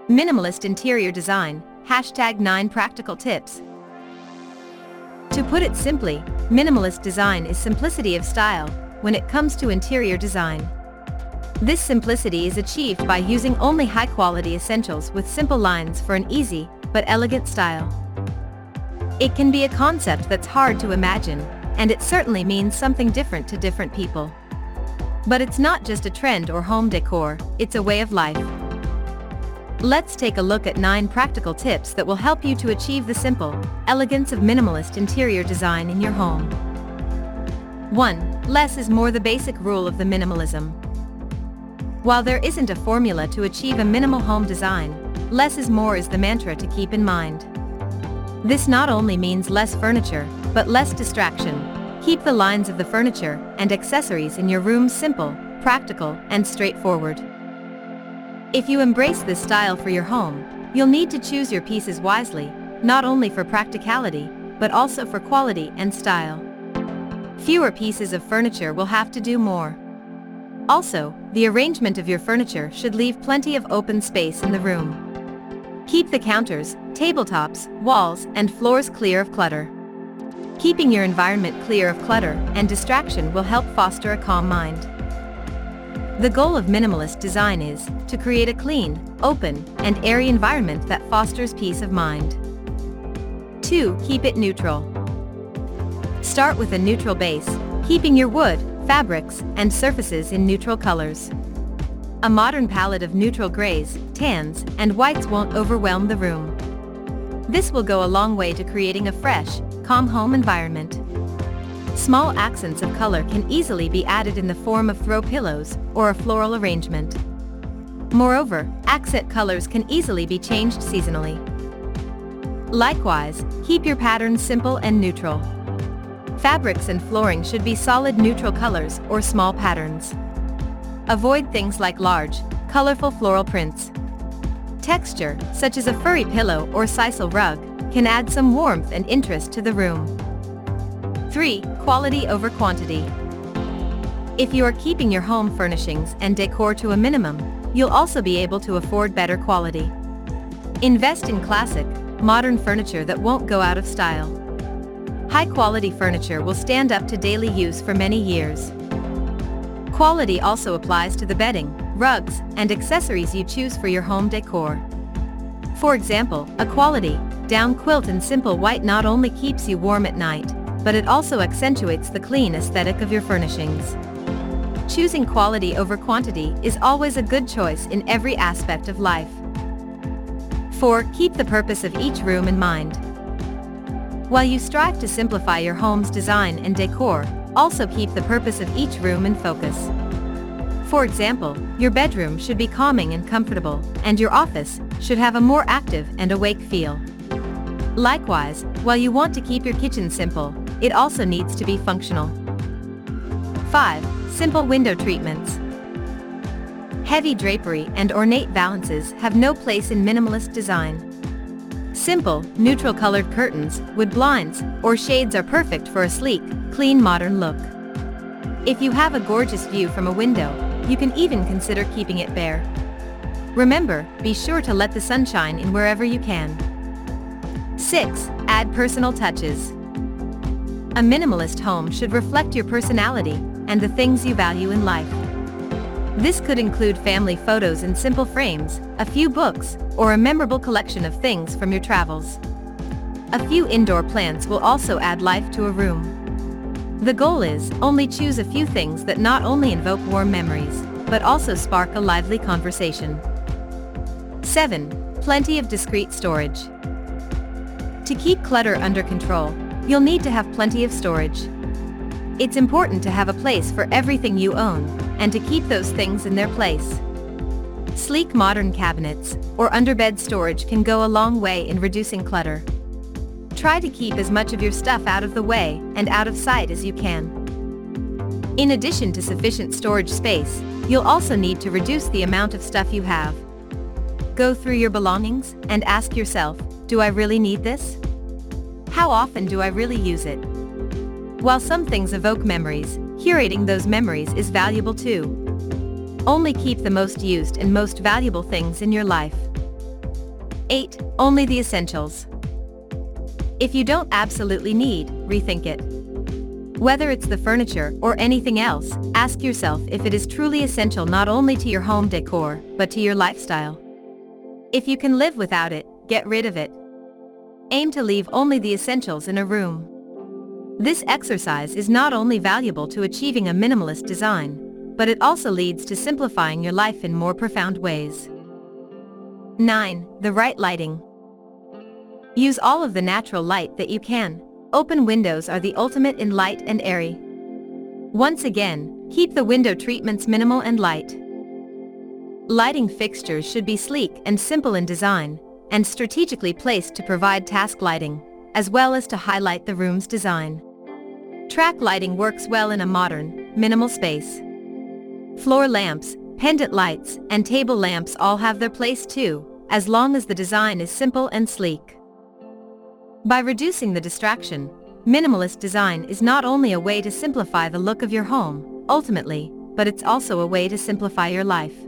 Minimalist interior design, #9 practical tips. To put it simply, minimalist design is simplicity of style when it comes to interior design. This simplicity is achieved by using only high-quality essentials with simple lines for an easy but elegant style. It can be a concept that's hard to imagine, and it certainly means something different to different people. But it's not just a trend or home decor, it's a way of life. Let's take a look at 9 practical tips that will help you to achieve the simple elegance of minimalist interior design in your home. 1. Less is more, the basic rule of the minimalism. While there isn't a formula to achieve a minimal home design, less is more is the mantra to keep in mind. This not only means less furniture, but less distraction. Keep the lines of the furniture and accessories in your room simple, practical, and straightforward. If you embrace this style for your home, you'll need to choose your pieces wisely, not only for practicality, but also for quality and style. Fewer pieces of furniture will have to do more. Also, the arrangement of your furniture should leave plenty of open space in the room. Keep the counters, tabletops, walls, and floors clear of clutter. Keeping your environment clear of clutter and distraction will help foster a calm mind. The goal of minimalist design is to create a clean, open, and airy environment that fosters peace of mind. 2. Keep it neutral. Start with a neutral base, keeping your wood, fabrics, and surfaces in neutral colors. A modern palette of neutral grays, tans, and whites won't overwhelm the room. This will go a long way to creating a fresh, calm home environment. Small accents of color can easily be added in the form of throw pillows or a floral arrangement. Moreover, accent colors can easily be changed seasonally. Likewise, keep your patterns simple and neutral. Fabrics and flooring should be solid neutral colors or small patterns. Avoid things like large, colorful floral prints. Texture, such as a furry pillow or sisal rug, can add some warmth and interest to the room. 3. Quality over quantity. If you are keeping your home furnishings and decor to a minimum, you'll also be able to afford better quality. Invest in classic, modern furniture that won't go out of style. High-quality furniture will stand up to daily use for many years. Quality also applies to the bedding, rugs, and accessories you choose for your home decor. For example, a quality, down quilt in simple white not only keeps you warm at night, but it also accentuates the clean aesthetic of your furnishings. Choosing quality over quantity is always a good choice in every aspect of life. 4. Keep the purpose of each room in mind. While you strive to simplify your home's design and decor, also keep the purpose of each room in focus. For example, your bedroom should be calming and comfortable, and your office should have a more active and awake feel. Likewise, while you want to keep your kitchen simple, it also needs to be functional. 5. Simple window treatments. Heavy drapery and ornate valances have no place in minimalist design. Simple, neutral-colored curtains, wood blinds, or shades are perfect for a sleek, clean modern look. If you have a gorgeous view from a window, you can even consider keeping it bare. Remember, be sure to let the sun shine in wherever you can. 6. Add personal touches. A minimalist home should reflect your personality and the things you value in life. This could include family photos in simple frames, a few books, or a memorable collection of things from your travels. A few indoor plants will also add life to a room. The goal is, only choose a few things that not only invoke warm memories, but also spark a lively conversation. 7. Plenty of discreet storage. To keep clutter under control, you'll need to have plenty of storage. It's important to have a place for everything you own, and to keep those things in their place. Sleek modern cabinets, or underbed storage can go a long way in reducing clutter. Try to keep as much of your stuff out of the way and out of sight as you can. In addition to sufficient storage space, you'll also need to reduce the amount of stuff you have. Go through your belongings and ask yourself, do I really need this? How often do I really use it? While some things evoke memories, curating those memories is valuable too. Only keep the most used and most valuable things in your life. 8. Only the essentials. If you don't absolutely need, rethink it. Whether it's the furniture or anything else, ask yourself if it is truly essential not only to your home decor, but to your lifestyle. If you can live without it, get rid of it. Aim to leave only the essentials in a room. This exercise is not only valuable to achieving a minimalist design, but it also leads to simplifying your life in more profound ways. 9. The right lighting. Use all of the natural light that you can. Open windows are the ultimate in light and airy. Once again, keep the window treatments minimal and light. Lighting fixtures should be sleek and simple in design, and strategically placed to provide task lighting, as well as to highlight the room's design. Track lighting works well in a modern, minimal space. Floor lamps, pendant lights, and table lamps all have their place too, as long as the design is simple and sleek. By reducing the distraction, minimalist design is not only a way to simplify the look of your home, ultimately, but it's also a way to simplify your life.